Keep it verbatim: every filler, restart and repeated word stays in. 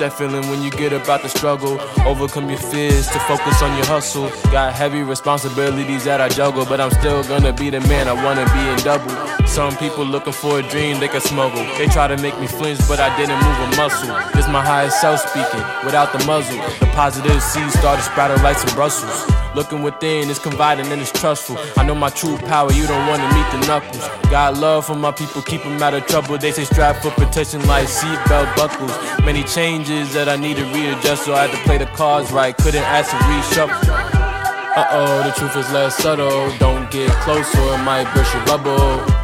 that feeling when you get about the struggle. Overcome your fears to focus on your hustle. Got heavy responsibilities that I juggle, but I'm still gonna be the man I wanna be in double. Some people looking for a dream they can smuggle. They try to make me flinch, but I didn't move a muscle. This my highest self speaking, without the muzzle. The positive seeds started sprouting like some Brussels. Looking within is confiding and it's trustful. I know my true power, you don't wanna meet the knuckles. Got love for my people, keep them out of trouble. They say strap for protection like seatbelt buckles. Many changes that I need to readjust, so I had to play the cards right. Couldn't ask to reshuffle. Uh-oh, the truth is less subtle. Don't get close or it might burst your bubble.